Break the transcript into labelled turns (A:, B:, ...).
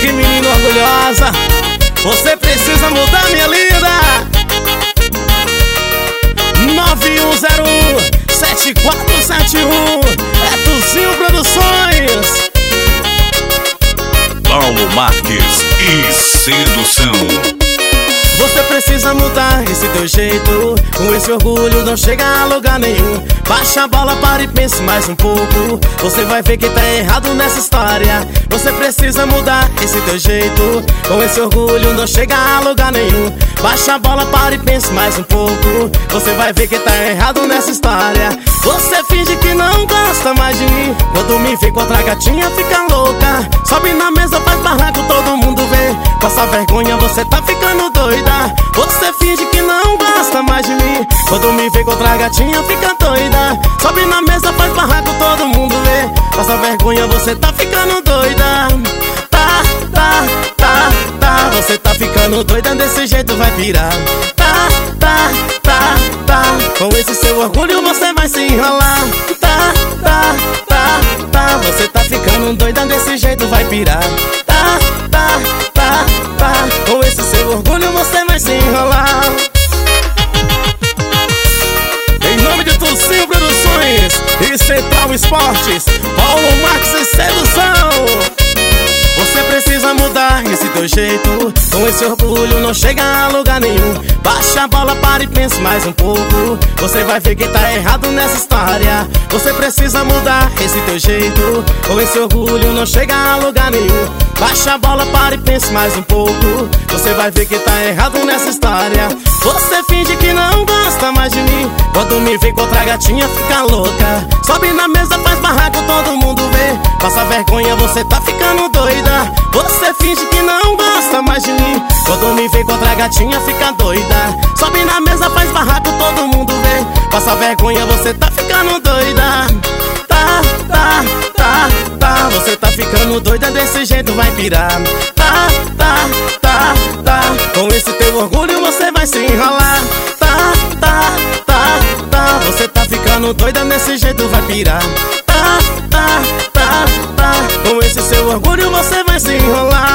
A: Que menina orgulhosa. Você precisa mudar, minha linda. 9101-7471. É Tuzinho Produções.
B: Paulo Marques e Sedução.
A: Você precisa mudar esse teu jeito. Com esse orgulho não chega a lugar nenhum. Baixa a bola, para e pense mais um pouco. Você vai ver que tá errado nessa história. Você precisa mudar esse teu jeito. Com esse orgulho não chega a lugar nenhum. Baixa a bola, para e pense mais um pouco. Você vai ver que tá errado nessa história. Você finge que não gosta mais de mim. Quando me vê com outra gatinha fica louca. Sobe na mesa, faz barraco, todo mundo vê. Passa vergonha, você tá ficando doida. Você finge que não gosta mais de mim. Quando me vê com outra gatinha fica doida. Sobe na mesa, faz barraco, todo mundo vê. Passa vergonha, você tá ficando doida. Você tá ficando doida, desse jeito vai virar. Com esse seu orgulho você vai se enrolar. Você tá ficando doida, desse jeito vai pirar. Com esse seu orgulho você vai se enrolar. Em nome de Tuzinho Produções e Central Esportes, Paulo Marques e Sedução. Você precisa mudar esse teu jeito. Com esse orgulho não chega a lugar nenhum. Baixa a bola, para e pense mais um pouco. Você vai ver que tá errado nessa história. Você precisa mudar esse teu jeito. Com esse orgulho não chega a lugar nenhum. Baixa a bola, para e pense mais um pouco. Você vai ver que tá errado nessa história. Você finge que não gosta mais de mim. Quando me vê com outra gatinha fica louca. Sobe na mesa, faz barraco, todo mundo vê. Passa vergonha, você tá ficando doida. Você finge que não gosta mais de mim. Quando me vê com outra gatinha fica doida. Sobe na mesa, faz barraco, todo mundo vê. Passa vergonha, você tá ficando doida. Você tá ficando doida, desse jeito vai pirar. Com esse teu orgulho você vai se enrolar. Você tá ficando doida, desse jeito vai pirar. Com esse seu orgulho você vai se enrolar.